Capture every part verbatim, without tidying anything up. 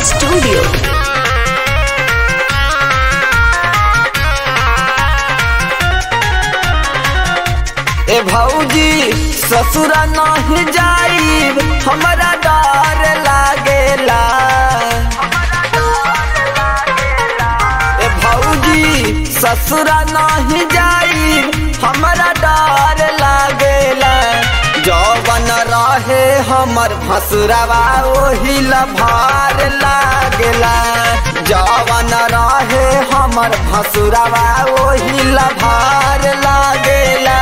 Studio. ए भौजी ससुरा नहीं जाइब हमरा डर लागेला। ए भौजी ससुरा नहीं जाइब हमरा डर लागेला। जौवन रहे हमर भसुरवा ओही लभार लागेला। जौवन रहे हमर भसुरवा ओही लभार लागेला।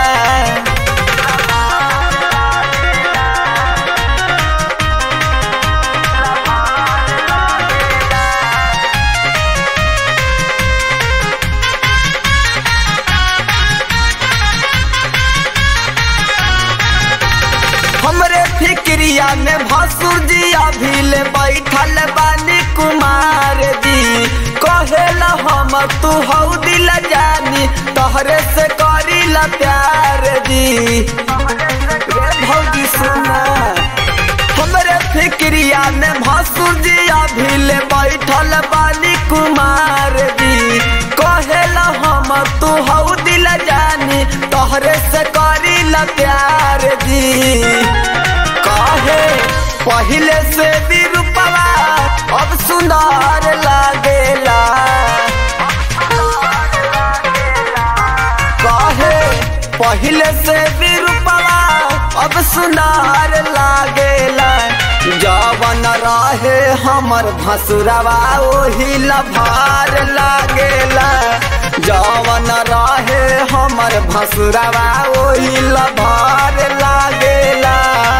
हमरे फिक्रिया में भसुर जी अभिल बैठल बानी कुमार जी। कहेला हम तू हऊ दिल जानी तोहरे से करीला प्यार जी। रे भौजी सुना हमरे फिक्रिया में भसुर जी अभिल बैठल बानी कुमार जी। कहेला हम तू हऊ दिल जानी तोहरे से करीला प्यार जी। काहे पहिले से भी रूपवा अब सुंदर लागेला। काहे पहिले से भी रूपवा अब सुंदर लागेला। जवन रहे हमर भसुरवा ओही लभार लागेला। जवन रहे हमर भसुरवा ओही लभार लागेला।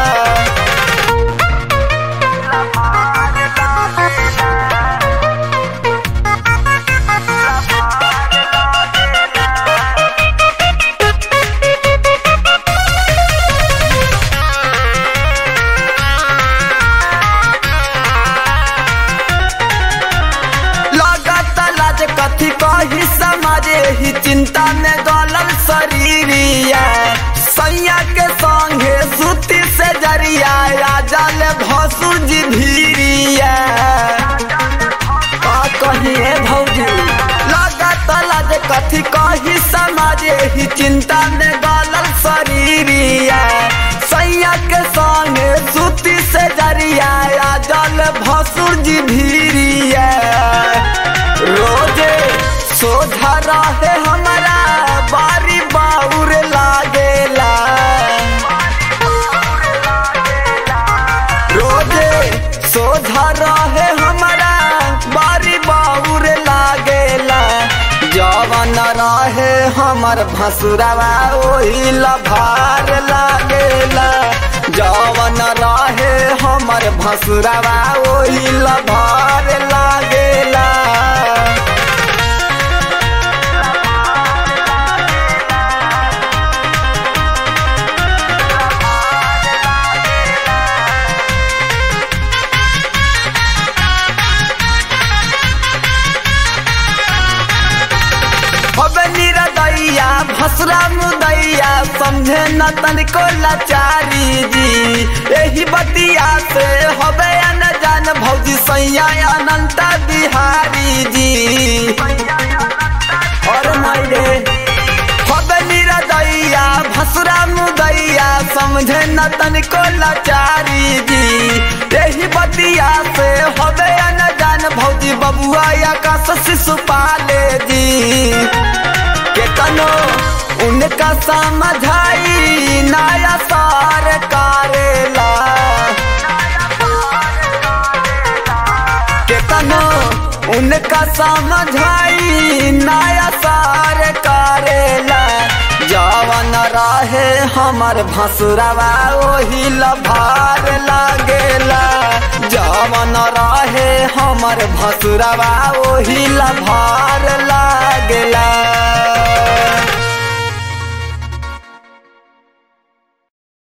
कथी कही समाजे ही चिंता में गलल शरीरिया। सैया के संगे सुती से जरिया जाल भसुर जी भीरिया। का कहिए भौजी लागत लाज कथी कही समाजे ही चिंता में गलल शरीरिया। सैया के संगे सुती से जरिया जाल भसुर जी भीरिया। रोजे सोझा रहे हमारा बारी बाउर लागेला। रोजे सोझा रहे हमारा बारी बाउर लागेला। जवन रहे हमर भसुरवा ओही लभार लागेला। जवन रहे हमर भसुरवा ओही लभार लागेला। भसुरा मुदैया समझे न तनिको लाचारी जी। यही बतिया से हबे न जान भौजी सैया अनंत बिहारी जी। और मायरे हबे निरदैया भसुरा मुदैया समझे न तनिको लाचारी जी। यही बतिया से हबे न जान भौजी बबुआ आकाश शिशु पाले जी। केतनो उनका समझाई नया सार करेला। केतनो उनका समझाई नया सार करेला। जवन रहे हमर भसुरवा ओही लभार लागेला। जवन रहे हमर भसुरवा ओही लभार लागेला।